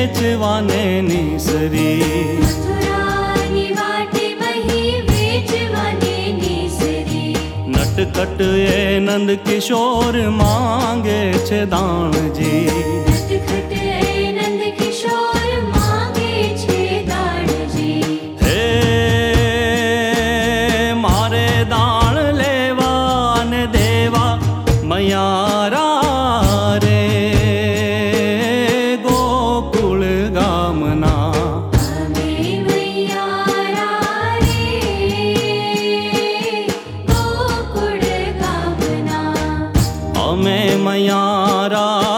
વેચવાને નીસરી. મથુરાની વાટે વહી વેચવાને નીસરી. નટખટ એ નંદ કિશોર માંગે છે દાણજી. નટખટ એ નંદ કિશોર માંગે છે દાણજી. હે મારે દાણ લેવા ને દેવા મયારા રે ગોકુળ ગામના. અમે મૈયારા રે ગોકુળ ગામના. અમે મયારા